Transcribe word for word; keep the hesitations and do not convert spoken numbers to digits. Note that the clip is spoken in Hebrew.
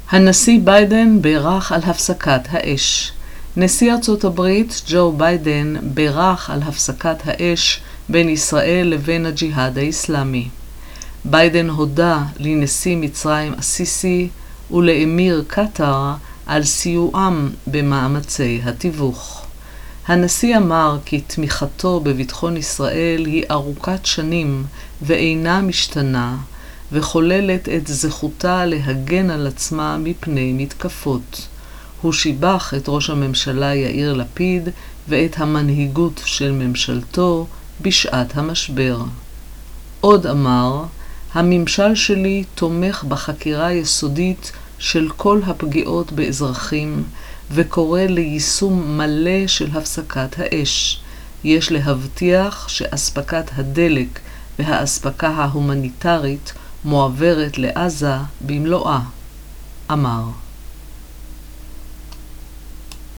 הנשיא ביידן בירך על הפסקת האש. נשיא ארצות הברית ג'ו ביידן בירך על הפסקת האש בין ישראל לבין הג'יהאד האסלאמי. ביידן הודה לנשיא מצרים הסיסי ולאמיר קטר על סיועם במאמצי התיווך. הנשיא אמר כי תמיכתו בביטחון ישראל היא ארוכת שנים ואינה משתנה, וכוללת את זכותה להגן על עצמה מפני מתקפות. הוא שיבח את ראש הממשלה יאיר לפיד ואת המנהיגות של ממשלתו בשעת המשבר. עוד אמר, הממשל שלי תומך בחקירה יסודית של כל הפגיעות באזרחים וקורא ליישום מלא של הפסקת האש. יש להבטיח שאספקת הדלק והאספקה ההומניטרית מועברת לעזה במלואה, אמר.